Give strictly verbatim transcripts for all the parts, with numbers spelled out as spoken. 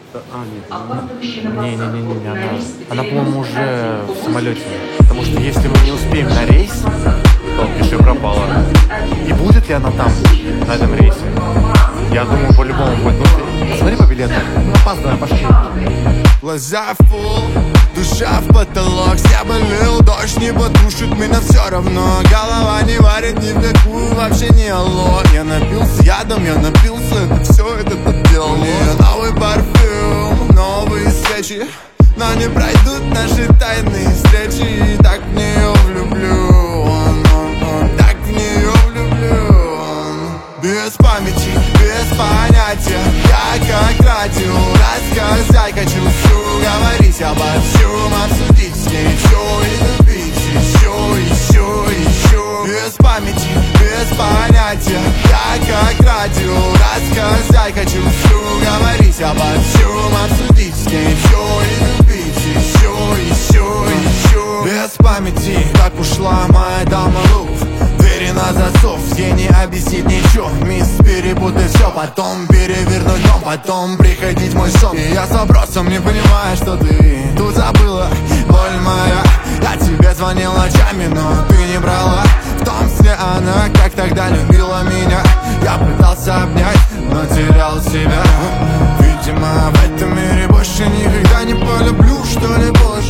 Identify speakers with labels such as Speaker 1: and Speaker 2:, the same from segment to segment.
Speaker 1: А, нет, не-не-не, не она. Она, по-моему, уже в самолете. Потому что если мы не успеем на рейс, то пиши пропала. И будет ли она там, на этом рейсе? Я думаю, по-любому будет. Ну, посмотри по билетам. Ну, опаздываем, пошли.
Speaker 2: Глаза фул, душа в потолок. С неба лил дождь, не потушит меня все равно. Голова не варит ни в какую, вообще не алло. Я напился ядом, я напился, это все, это поддел. Мне новый парфюм, новые свечи, но не пройдут наши тайные встречи. И так в нее влюблен, он, он, так в нее влюблен. Без памяти, без понятия, я как радио рассказать хочу всю. Говорить обо всем, обсудить с ней все и любить еще, еще, еще. Без памяти, без понятия, я как радио рассказать хочу всю. Говорить обо всем, обсудить с ней все и любить еще, еще, еще. Без памяти, как ушла моя дама Лув. Двери на засов, ей не объяснить ничего. Мисс, перепутай все, потом перевернуть дом, потом приходить в мой сон. И я с вопросом не понимаю, что ты тут забыла. Боль моя, я тебе звонил ночами, но ты не брала. В том сне она, как тогда любила меня. Я пытался обнять, но терял себя. Видимо, в этом мире больше никогда не полюблю, что ли, больше.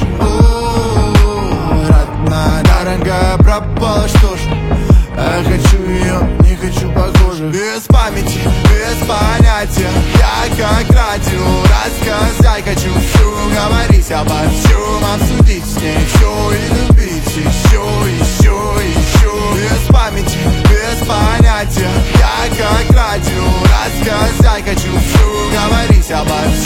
Speaker 2: Родная, дорогая, пропала, что ж. Я хочу ее, не хочу похоже. Без памяти, без понятия, я как радио рассказать хочу всю. Говорить обо всем, обсудить с ней все и любить еще, еще, еще. Без памяти, без понятия, я как радио рассказать хочу всю. Говорить обо